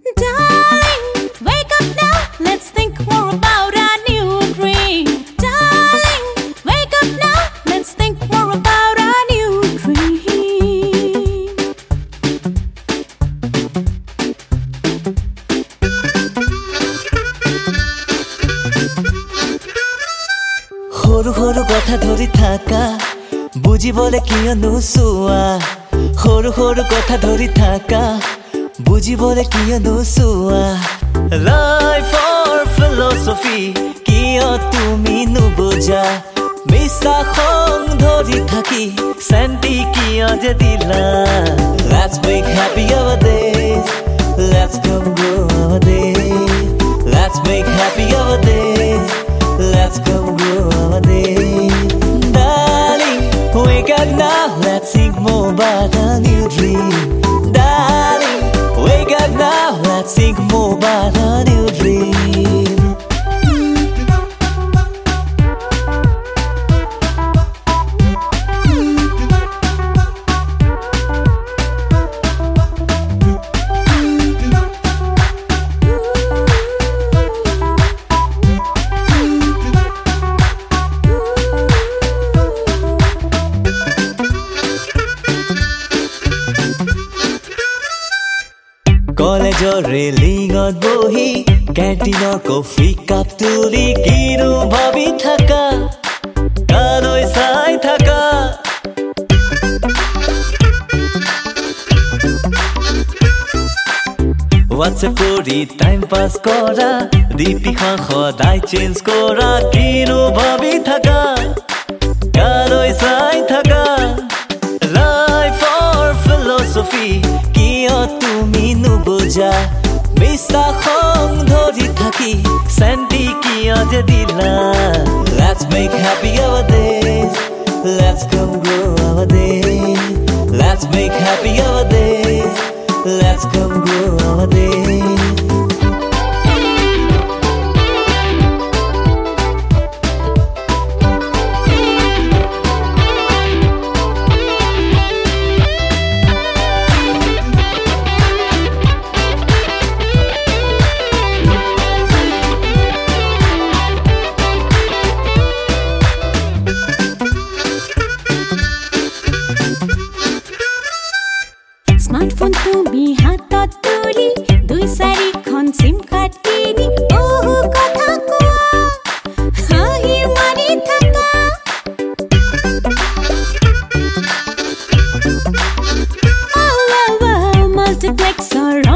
Darling, wake up now. Let's think more about our new dream. Darling, wake up now. Let's think more about our new dream. সৰু সৰু কথা ধৰি থাকা বুজিবলে কিয় নোচোৱা সৰু সৰু কথা ধৰি থাকা বুজিবলে কিয় নোচোৱা লাইফৰ ফিলচফি কিয় তুমি নুবুজা মিছা খং ধৰি থাকি শান্তি কিয় যে দিলা Let's make happy our days Let's come grow our days Let's make happy our days Let's come grow our days Darling, wake up now Let's think more about our new dream Darling, wake up now Let's think more about our new dream কলেজৰ ৰেলিঙত বহি কেণ্টিনৰ coffee cup তুলি কিনো ভাবি থাকা কালৈ চাই থাকা WhatsApp কৰি টাইম পাছ কৰা ডিপিখন সদায় চেঞ্জ কৰা কিনো ভাবি থাকা কালৈ চাই থাকা লাইফৰ ফিলচফি কিয় তুমি নুবুজা মিছা খং ধৰি থাকি শান্তি কিয় যে দিলা Let's make happy our days Let's come grow our days Let's make happy our days Let's come grow our days Smartphone তুমি হাতত তুলি দুই চাৰিখন সিম কাৰ্ড কিনি বহু কথা কোৱা হাঁহি মাৰি থাকা মাল্টিপ্লেক্সৰ